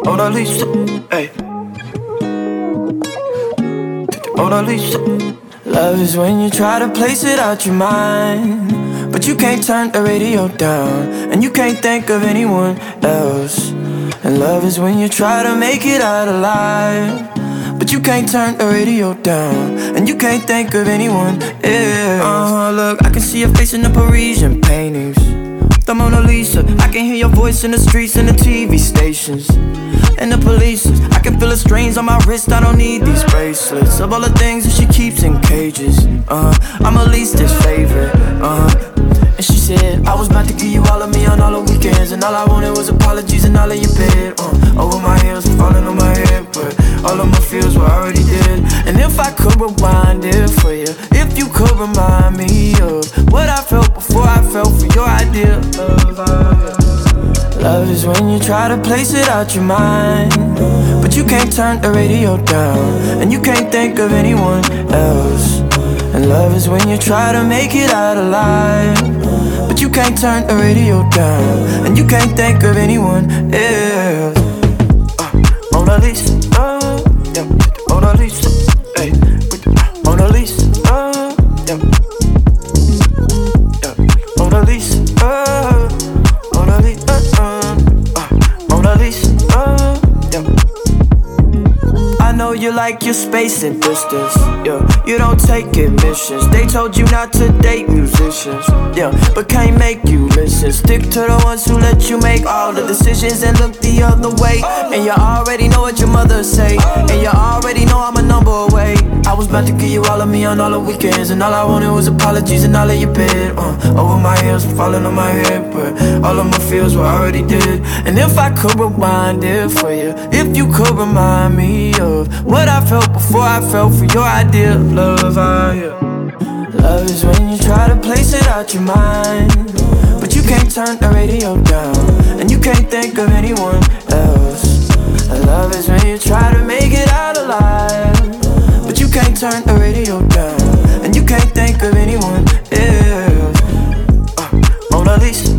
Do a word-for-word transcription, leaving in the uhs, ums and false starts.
Mona Lisa, hey. Mona Lisa. Love is when you try to place it out your mind, but you can't turn the radio down, and you can't think of anyone else. And love is when you try to make it out alive, but you can't turn the radio down, and you can't think of anyone else. Uh-huh, look, I can see your face in the Parisian paintings, the Mona Lisa. I can hear your voice in the streets and the T V stations and the police. I can feel the strains on my wrist. I don't need these bracelets of all the things that she keeps in cages. Uh, I'm her leastest favorite. Uh, and she said I was about to give you all of me on all the weekends, and all I wanted was apologies and all of your bed. Uh, over my heels, falling on my head, but all of my feels were already dead. And if I could rewind it for you, if you could remind me of what I felt before I fell for your idea of love. Love is when you try to place it out your mind, but you can't turn the radio down, and you can't think of anyone else. And love is when you try to make it out alive, but you can't turn the radio down, and you can't think of anyone else. uh, Mona Lisa, uh, yeah. Mona Lisa, hey. Mona Lisa, uh, yeah. Yeah. Mona Lisa, uh, Mona Lisa, uh, uh, Mona Lisa, uh, yeah. I know you like your space and distance, yeah. You don't take admissions. They told you not to date musicians, yeah, but can't make you listen. Stick to the ones who let you make all the decisions and look the other way. And you already know what your mother say, and you already know I'm a number away. I was about to give you all of me on all the weekends, and all I wanted was apologies and all of your bed. uh, Over my heels, falling on my head, but all of my feels were already dead. And if I could rewind it for you, if you could remind me of what I felt before I fell for your idea of love, uh, yeah. Love is when you try to place it out your mind, but you can't turn the radio down, and you can't think of anyone else. And love is when you try to make it out alive, but you can't turn the radio down, and you can't think of anyone else. uh, Mona Lisa.